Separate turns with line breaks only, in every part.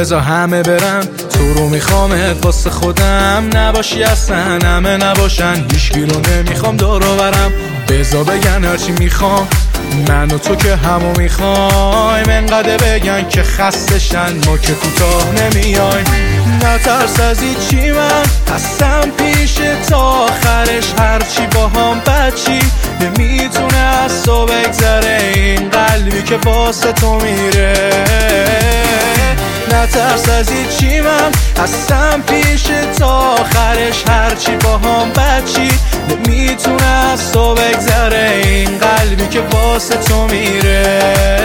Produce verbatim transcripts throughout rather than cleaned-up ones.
بذار همه برن، تو رو میخوامت واسه خودم، نباشی اصلا همه نباشن، هیچکی رو نمیخوام دور و برم. بذار بگن هرچی میخوام، من و تو که همو میخوایم، انقدر بگن که خستشن، ما که کوتاه نمیایم. نترس از هیچی، من هستم پیش تا آخرش، هرچی با هم بچی نمیتونه از تو بگذره، این قلبی که واسه تو میره. نترس از هیچی، من هستم پیش تا آخرش، هرچی با هم بچی نمیتونه از تو بگذره، این قلبی که واسه تو میره.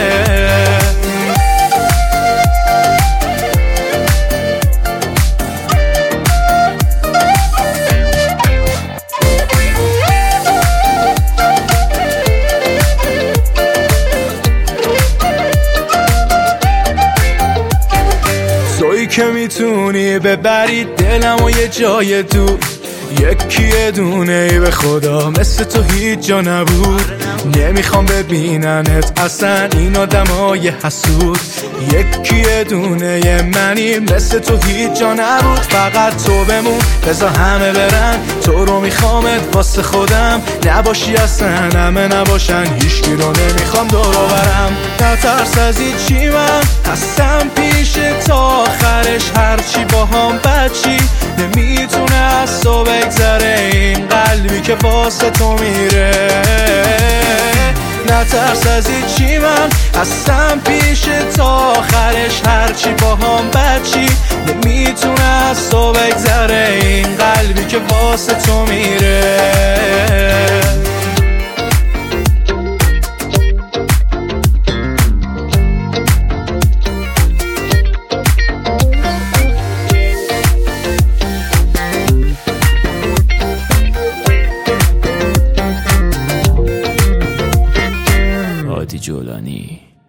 تویی که میتونی ببری دلم و یه جای دور، یکی دونه ای به خدا مثل تو هیچ جا نبود. نمیخوام ببیننت اصلا این آدمای حسود، یکی دونه منی مثل تو هیچ جا نبود. فقط تو بمون، بذار همه برن، تو رو میخوامت واسه خودم، نباشی اصلا همه نباشن، هیچکی رو نمیخوام دور برم. نترس از هیچی، من هستم پیش تا آخرش، هرچی با هم بچی نمیتونه از تو بگذره، این قلبی که واسه تو میره. نترس از هیچی، من هستم پیش تا آخرش، هرچی با هم بچی نمیتونه از تو بگذره، این قلبی که واسه تو میره.
جولانی